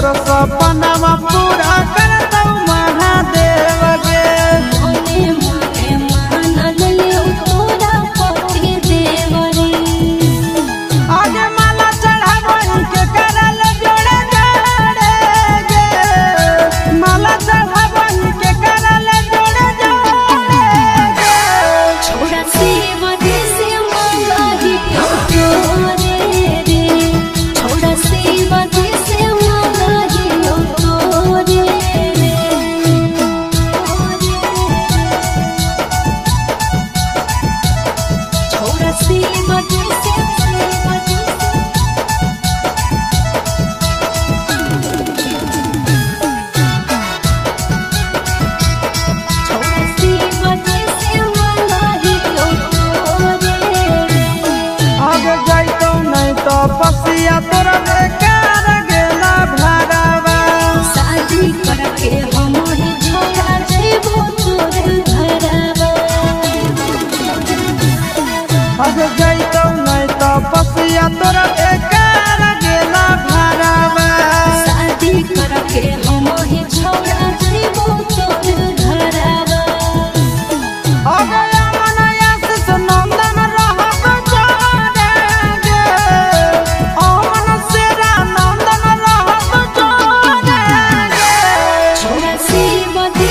तो सपना पूरा कर दो महादेव के आज माला चढ़ावही के करल जोड़े जोड़े गे माला चढ़ावही के करल जोड़े जोड़े गे छोड़ा सेवा से मांगी तोरे रे छोड़ा सेवा से मांगी तोरे रे छोड़ा सेवा से पसिया तोरा बेकार गेला भरावा शादी करके हम ही छोड़ा जेबो तोर घरवा अब जइतो नहीं तो पसिया तोरा बेकार गेला भरावा शादी करके हम ही छोड़ा जेबो तोर घरवा अब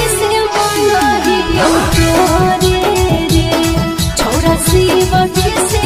छोड़ा सेवा से